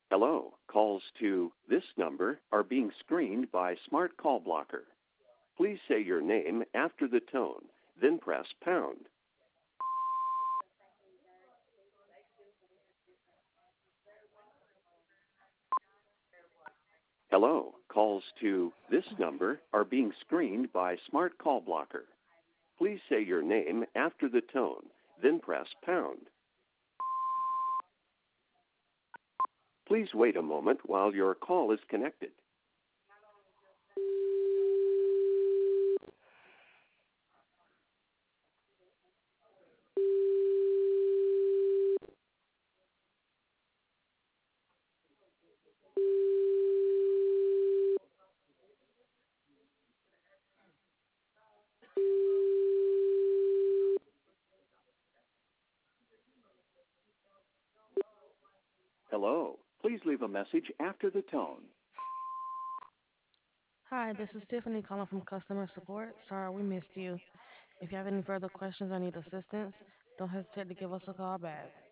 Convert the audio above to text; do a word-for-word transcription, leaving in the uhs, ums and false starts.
Hello. Calls to this number are being screened by Smart Call Blocker. Please say your name after the tone, then press pound. Hello. Calls to this number are being screened by Smart Call Blocker. Please say your name after the tone, then press pound. Please wait a moment while your call is connected. Hello. Please leave a message after the tone. Hi, this is Tiffany calling from customer support. Sorry we missed you. If you have any further questions or need assistance, don't hesitate to give us a call back.